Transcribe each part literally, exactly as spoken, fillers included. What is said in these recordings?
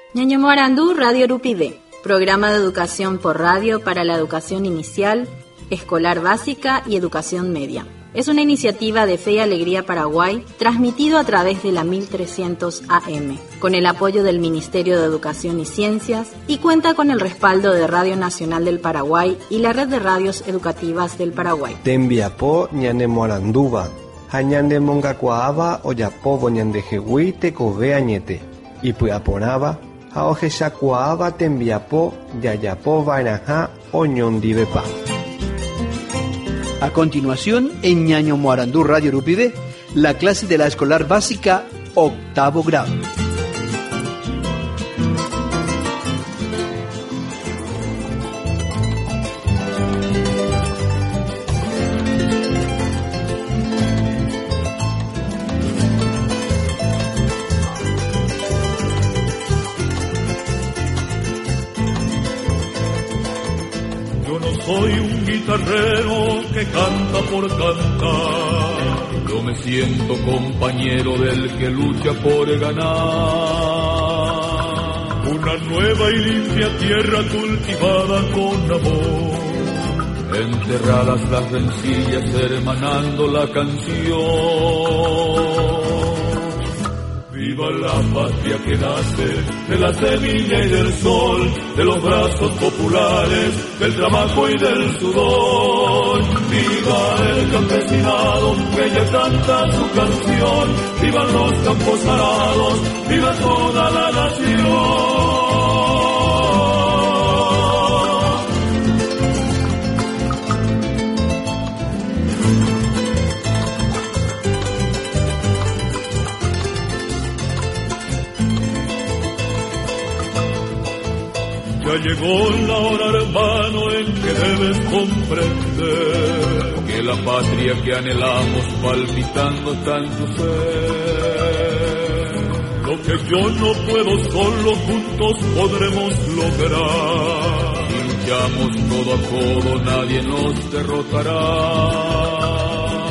Ñañomoarandú Radio Rupide, programa de educación por radio para la educación inicial, escolar básica y educación media. Es una iniciativa de Fe y Alegría Paraguay, transmitido a través de la mil trescientos A M, con el apoyo del Ministerio de Educación y Ciencias, y cuenta con el respaldo de Radio Nacional del Paraguay y la Red de Radios Educativas del Paraguay. Tembiapó ñanemoaranduba, hañande mongacuaaba oyapobo ñandejehui tekove añete, y puyaporaba, haojeshakuaaba tembiapó yayapo vainaja oñondivepa. A continuación, en Ñañomoarandú Radio Rupide, la clase de la escolar básica, octavo grado. Soy un guitarrero que canta por cantar. Yo me siento compañero del que lucha por ganar. Una nueva y limpia tierra cultivada con amor. Enterradas las rencillas hermanando la canción. Viva la patria que nace de la semilla y del sol, de los brazos populares, del trabajo y del sudor. Viva el campesinado que ya canta su canción, vivan los campos arados, viva toda la nación. Ya llegó la hora, hermano, en que debes comprender que la patria que anhelamos palpitando tanto ser. Lo que yo no puedo solo, juntos podremos lograr. Si luchamos codo a codo, nadie nos derrotará.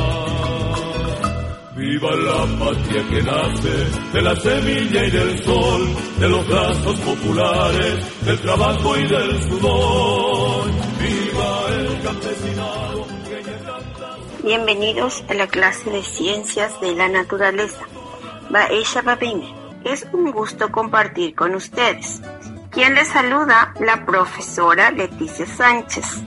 Viva la patria que nace de la semilla y del sol, de los brazos populares, del trabajo y del sudor. Viva el campesinado que ya canta. Bienvenidos a la clase de Ciencias de la Naturaleza. Baesha Babime. Es un gusto compartir con ustedes. Quien les saluda, la profesora Leticia Sánchez.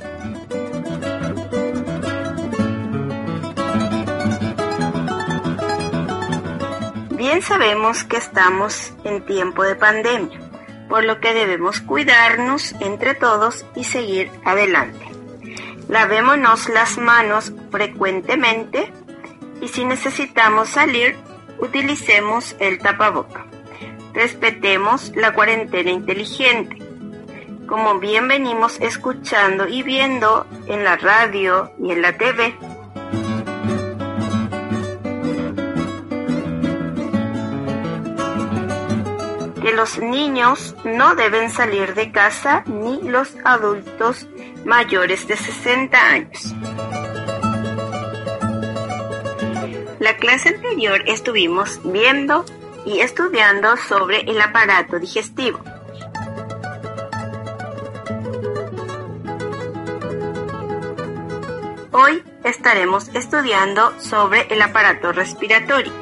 Bien sabemos que estamos en tiempo de pandemia, por lo que debemos cuidarnos entre todos y seguir adelante. Lavémonos las manos frecuentemente y si necesitamos salir, utilicemos el tapaboca. Respetemos la cuarentena inteligente. Como bien venimos escuchando y viendo en la radio y en la T V, que los niños no deben salir de casa ni los adultos mayores de sesenta años. La clase anterior estuvimos viendo y estudiando sobre el aparato digestivo. Hoy estaremos estudiando sobre el aparato respiratorio.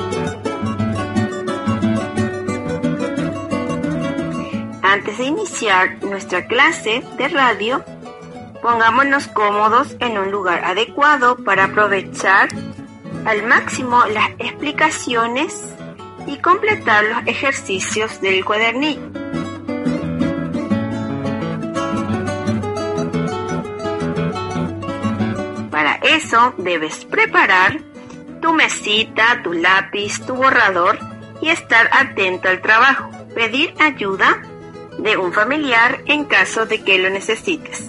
Antes de iniciar nuestra clase de radio, pongámonos cómodos en un lugar adecuado para aprovechar al máximo las explicaciones y completar los ejercicios del cuadernillo. Para eso debes preparar tu mesita, tu lápiz, tu borrador y estar atento al trabajo. Pedir ayuda de un familiar en caso de que lo necesites.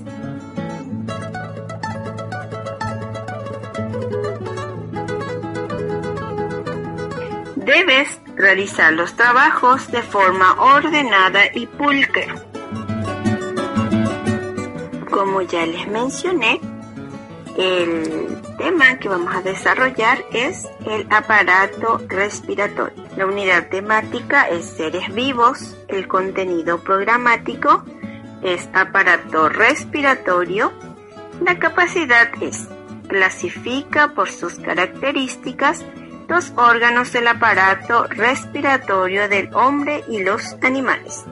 Debes realizar los trabajos de forma ordenada y pulcra. Como ya les mencioné, el tema que vamos a desarrollar es el aparato respiratorio. La unidad temática es seres vivos, el contenido programático es aparato respiratorio, la capacidad es clasifica por sus características los órganos del aparato respiratorio del hombre y los animales.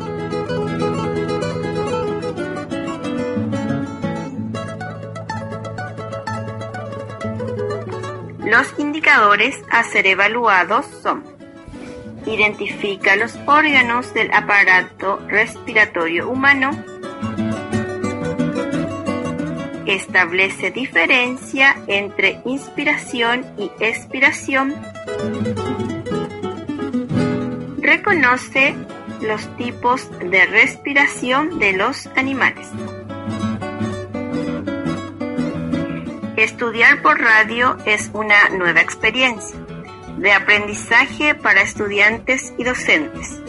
Los indicadores a ser evaluados son: identifica los órganos del aparato respiratorio humano, establece diferencia entre inspiración y expiración, reconoce los tipos de respiración de los animales. Estudiar por radio es una nueva experiencia de aprendizaje para estudiantes y docentes.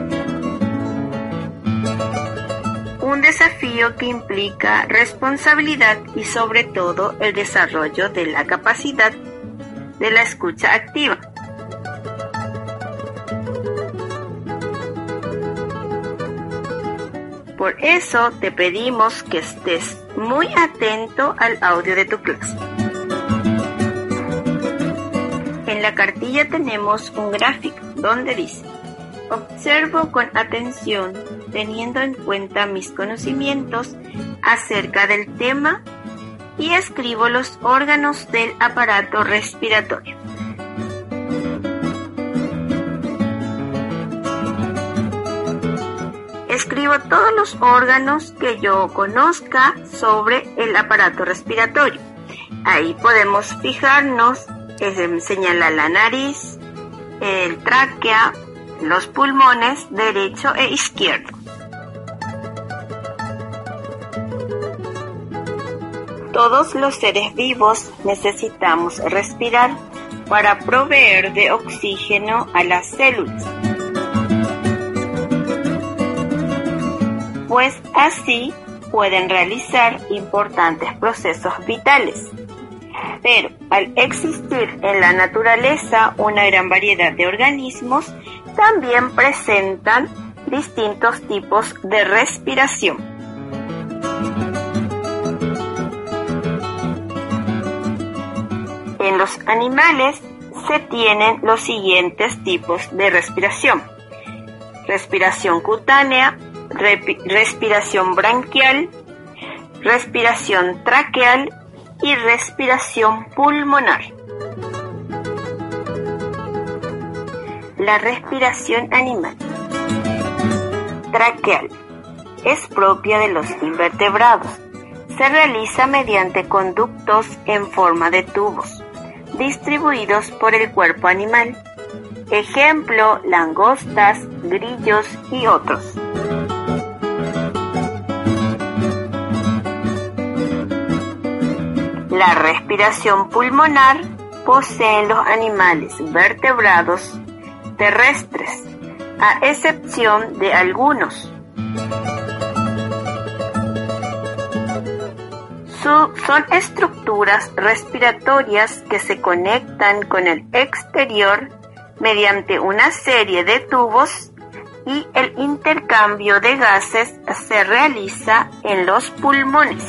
Un desafío que implica responsabilidad y sobre todo el desarrollo de la capacidad de la escucha activa. Por eso te pedimos que estés muy atento al audio de tu clase. En la cartilla tenemos un gráfico donde dice: observo con atención, teniendo en cuenta mis conocimientos acerca del tema, y escribo los órganos del aparato respiratorio. Escribo todos los órganos que yo conozca sobre el aparato respiratorio. Ahí podemos fijarnos, eh, señala la nariz, el tráquea, los pulmones derecho e izquierdo. Todos los seres vivos necesitamos respirar para proveer de oxígeno a las células, pues así pueden realizar importantes procesos vitales. Pero al existir en la naturaleza una gran variedad de organismos, también presentan distintos tipos de respiración. En los animales se tienen los siguientes tipos de respiración: respiración cutánea, Repi- respiración branquial, respiración traqueal y respiración pulmonar. La respiración animal traqueal es propia de los invertebrados. Se realiza mediante conductos en forma de tubos, distribuidos por el cuerpo animal. Ejemplo, langostas, grillos y otros. La respiración pulmonar poseen los animales vertebrados terrestres, a excepción de algunos. Su, son estructuras respiratorias que se conectan con el exterior mediante una serie de tubos, y el intercambio de gases se realiza en los pulmones.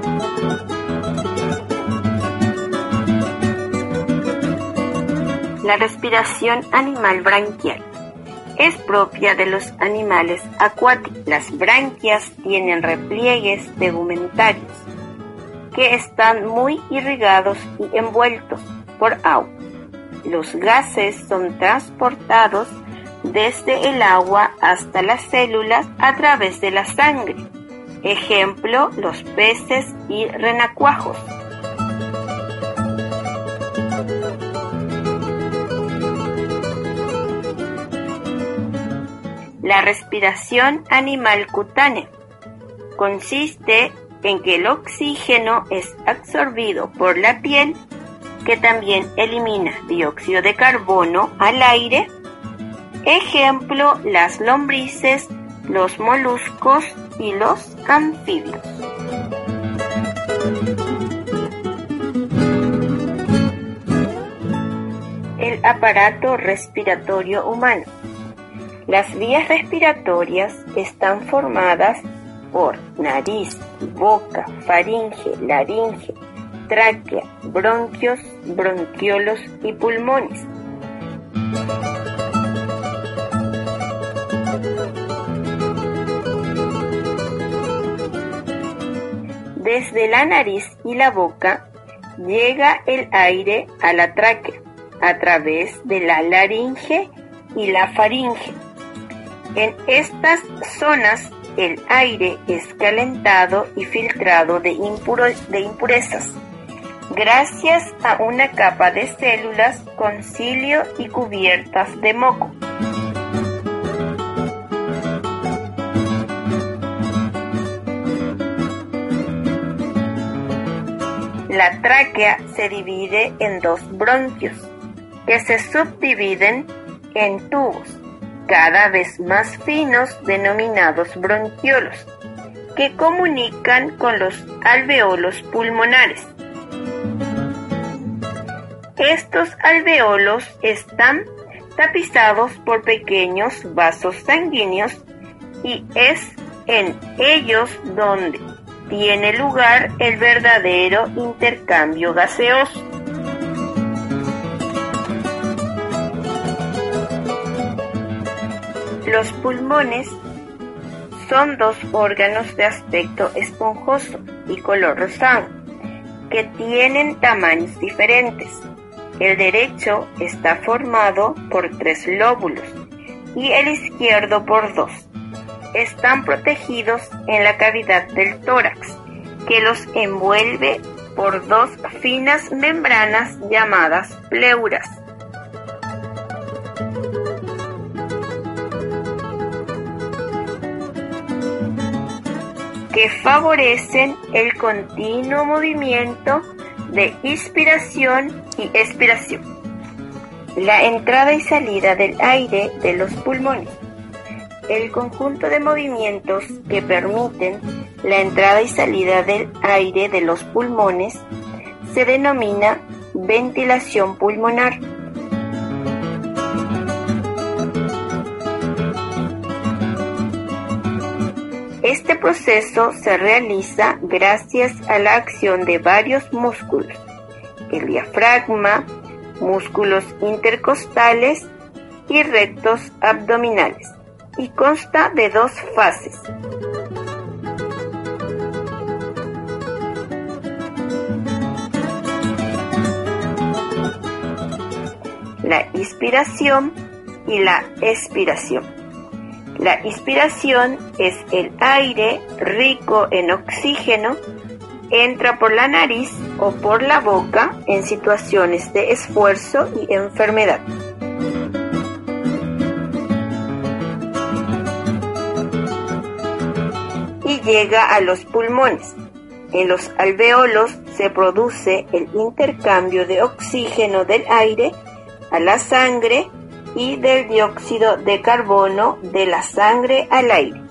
La respiración animal branquial es propia de los animales acuáticos. Las branquias tienen repliegues tegumentarios que están muy irrigados y envueltos por agua. Los gases son transportados desde el agua hasta las células a través de la sangre. Ejemplo, los peces y renacuajos. La respiración animal cutánea consiste en que el oxígeno es absorbido por la piel, que también elimina dióxido de carbono al aire. Ejemplo, las lombrices, los moluscos y los anfibios. del aparato respiratorio humano. Las vías respiratorias están formadas por nariz, boca, faringe, laringe, tráquea, bronquios, bronquiolos y pulmones. Desde la nariz y la boca llega el aire a la tráquea a través de la laringe y la faringe. En estas zonas el aire es calentado y filtrado de, impuro- de impurezas gracias a una capa de células con cilio y cubiertas de moco. La tráquea se divide en dos bronquios, que se subdividen en tubos cada vez más finos denominados bronquiolos, que comunican con los alveolos pulmonares. Estos alveolos están tapizados por pequeños vasos sanguíneos y es en ellos donde tiene lugar el verdadero intercambio gaseoso. Los pulmones son dos órganos de aspecto esponjoso y color rosado, que tienen tamaños diferentes. El derecho está formado por tres lóbulos y el izquierdo por dos. Están protegidos en la cavidad del tórax, que los envuelve por dos finas membranas llamadas pleuras. Que favorecen el continuo movimiento de inspiración y expiración, la entrada y salida del aire de los pulmones. El conjunto de movimientos que permiten la entrada y salida del aire de los pulmones se denomina ventilación pulmonar. Este proceso se realiza gracias a la acción de varios músculos, el diafragma, músculos intercostales y rectos abdominales, y consta de dos fases. La inspiración y la expiración. La inspiración es el aire rico en oxígeno, entra por la nariz o por la boca en situaciones de esfuerzo y enfermedad. Y llega a los pulmones. En los alveolos se produce el intercambio de oxígeno del aire a la sangre y del dióxido de carbono de la sangre al aire.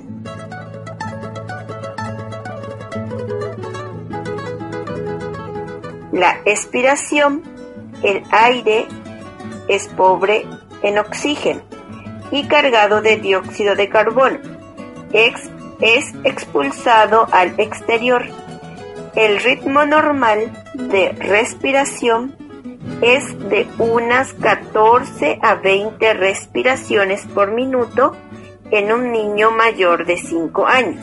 La expiración, el aire es pobre en oxígeno y cargado de dióxido de carbono. Ex, es expulsado al exterior. El ritmo normal de respiración es de unas catorce a veinte respiraciones por minuto en un niño mayor de cinco años.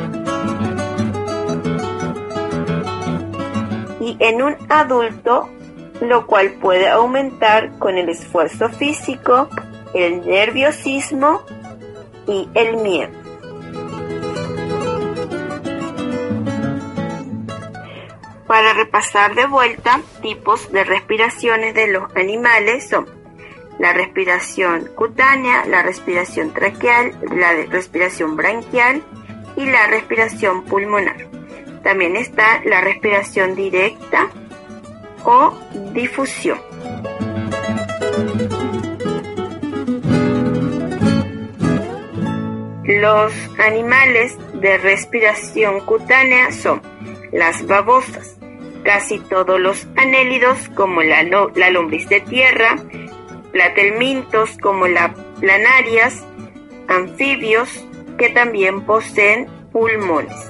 Y en un adulto, lo cual puede aumentar con el esfuerzo físico, el nerviosismo y el miedo. Para repasar de vuelta, tipos de respiraciones de los animales son la respiración cutánea, la respiración traqueal, la respiración branquial y la respiración pulmonar. También está la respiración directa o difusión. Los animales de respiración cutánea son las babosas, casi todos los anélidos como la, la lombriz de tierra, platelmintos como las planarias, anfibios que también poseen pulmones.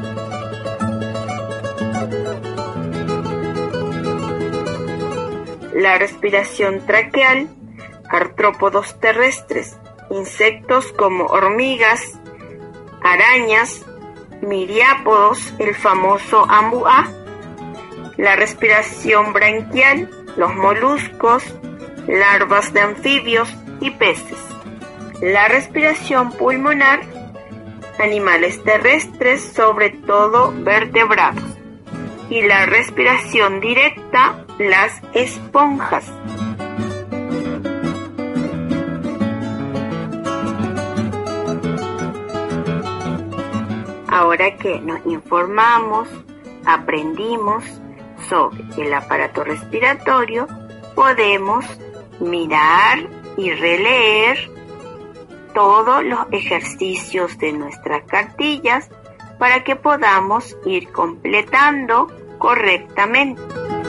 La respiración traqueal, artrópodos terrestres, insectos como hormigas, arañas, miriápodos, el famoso ambuá. La respiración branquial, los moluscos, larvas de anfibios y peces. La respiración pulmonar, animales terrestres, sobre todo vertebrados. Y la respiración directa, las esponjas. Ahora que nos informamos, aprendimos sobre el aparato respiratorio, podemos mirar y releer todos los ejercicios de nuestras cartillas para que podamos ir completando correctamente.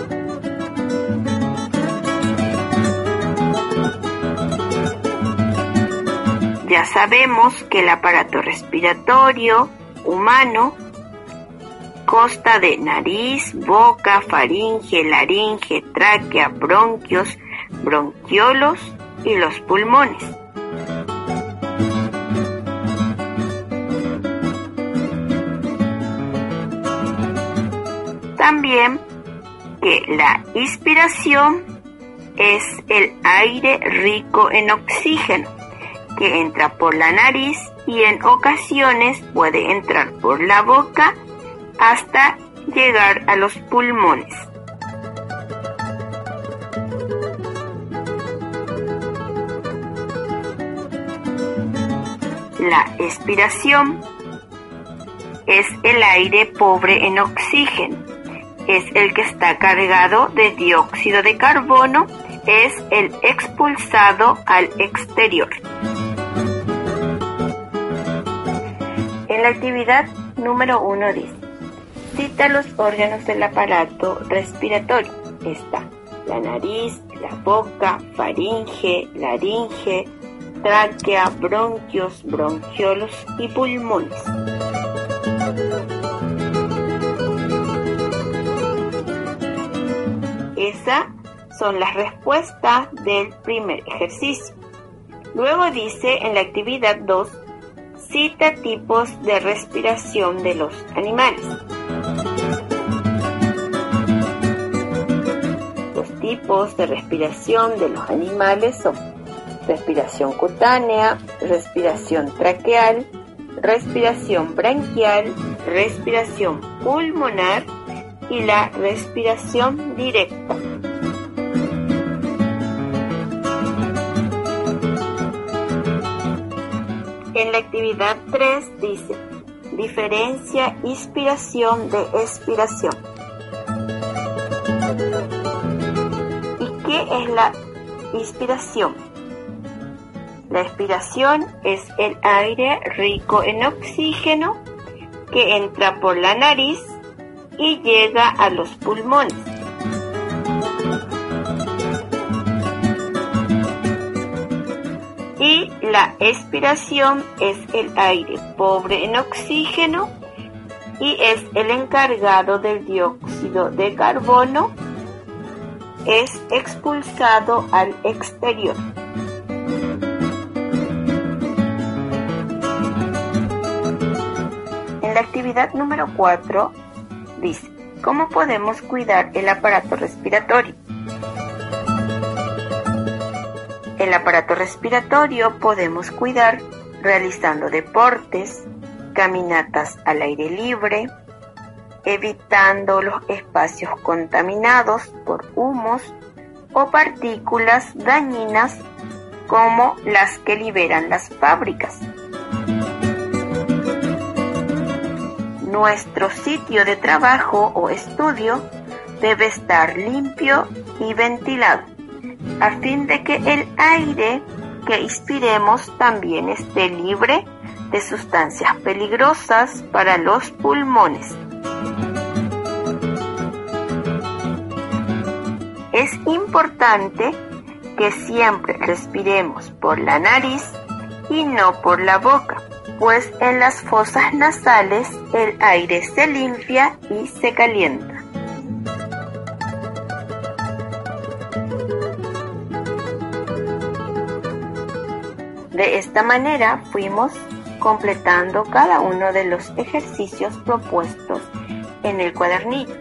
Ya sabemos que el aparato respiratorio humano consta de nariz, boca, faringe, laringe, tráquea, bronquios, bronquiolos y los pulmones. También que la inspiración es el aire rico en oxígeno que entra por la nariz y en ocasiones puede entrar por la boca hasta llegar a los pulmones. La expiración es el aire pobre en oxígeno, es el que está cargado de dióxido de carbono, es el expulsado al exterior. En la actividad número uno dice, cita los órganos del aparato respiratorio. Está la nariz, la boca, faringe, laringe, tráquea, bronquios, bronquiolos y pulmones. Esas son las respuestas del primer ejercicio. Luego dice en la actividad dos, cita tipos de respiración de los animales. Los tipos de respiración de los animales son respiración cutánea, respiración traqueal, respiración branquial, respiración pulmonar y la respiración directa. En la actividad tres dice, diferencia inspiración de expiración. ¿Y qué es la inspiración? La expiración es el aire rico en oxígeno que entra por la nariz y llega a los pulmones. Y la expiración es el aire pobre en oxígeno y es el encargado del dióxido de carbono, es expulsado al exterior. En la actividad número cuatro dice, ¿cómo podemos cuidar el aparato respiratorio? El aparato respiratorio podemos cuidar realizando deportes, caminatas al aire libre, evitando los espacios contaminados por humos o partículas dañinas como las que liberan las fábricas. Nuestro sitio de trabajo o estudio debe estar limpio y ventilado, a fin de que el aire que inspiremos también esté libre de sustancias peligrosas para los pulmones. Es importante que siempre respiremos por la nariz y no por la boca, pues en las fosas nasales el aire se limpia y se calienta. De esta manera fuimos completando cada uno de los ejercicios propuestos en el cuadernillo.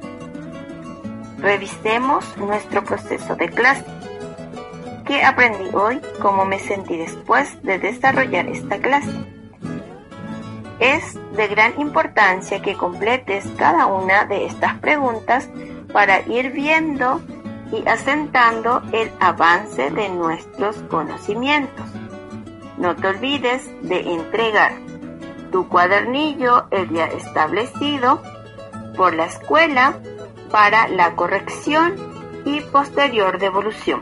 Revisemos nuestro proceso de clase. ¿Qué aprendí hoy? ¿Cómo me sentí después de desarrollar esta clase? Es de gran importancia que completes cada una de estas preguntas para ir viendo y asentando el avance de nuestros conocimientos. No te olvides de entregar tu cuadernillo el día establecido por la escuela para la corrección y posterior devolución.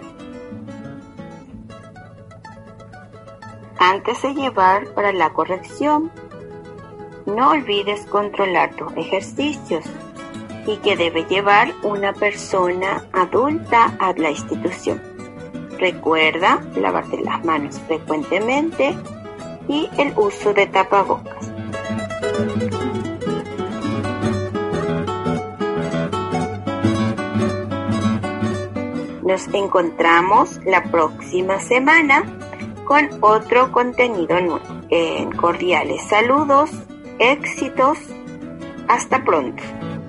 Antes de llevar para la corrección, no olvides controlar tus ejercicios y que debe llevar una persona adulta a la institución. Recuerda lavarte las manos frecuentemente y el uso de tapabocas. Nos encontramos la próxima semana con otro contenido nuevo. En cordiales saludos, éxitos, hasta pronto.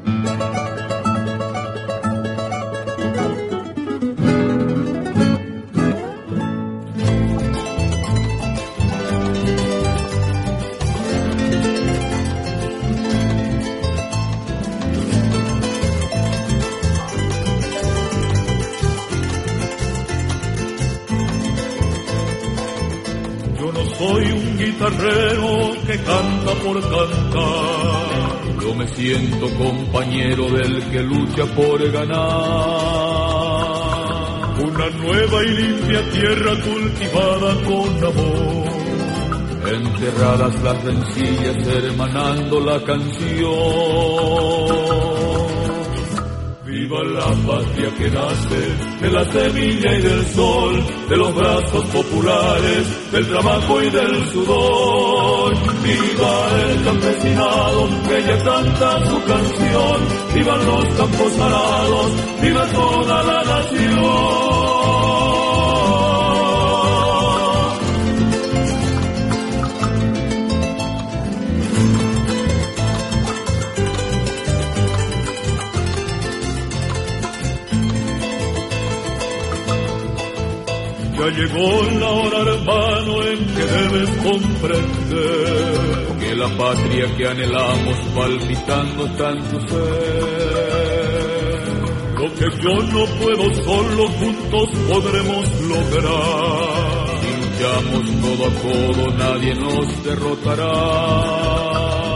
Soy un guitarrero que canta por cantar. Yo me siento compañero del que lucha por ganar. Una nueva y limpia tierra cultivada con amor. Enterradas las rencillas, hermanando la canción. Viva la patria que nace de la semilla y del sol, de los brazos populares, del trabajo y del sudor. Viva el campesinado que ya canta su canción, vivan los campos arados, viva toda la nación. Ya llegó la hora, hermano, en que debes comprender que la patria que anhelamos palpitando está en tu ser. Lo que yo no puedo solo, juntos podremos lograr. Si luchamos codo a codo, nadie nos derrotará.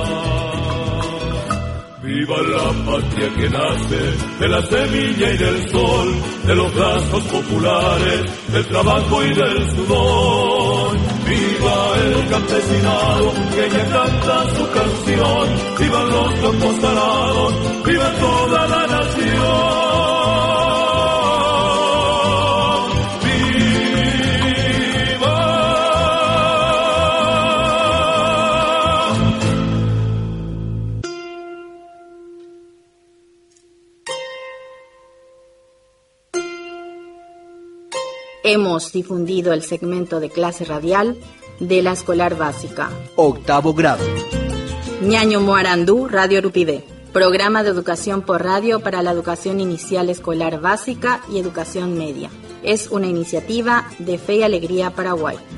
Viva la patria que nace de la semilla y del sol, de los brazos populares, del trabajo y del sudor. Viva el campesinado que ya canta su canción, vivan los campos arados, viva toda la nación. Hemos difundido el segmento de clase radial de la escolar básica. Octavo grado. Ñaño Moarandú, Radio Rupidé. Programa de educación por radio para la educación inicial escolar básica y educación media. Es una iniciativa de Fe y Alegría Paraguay.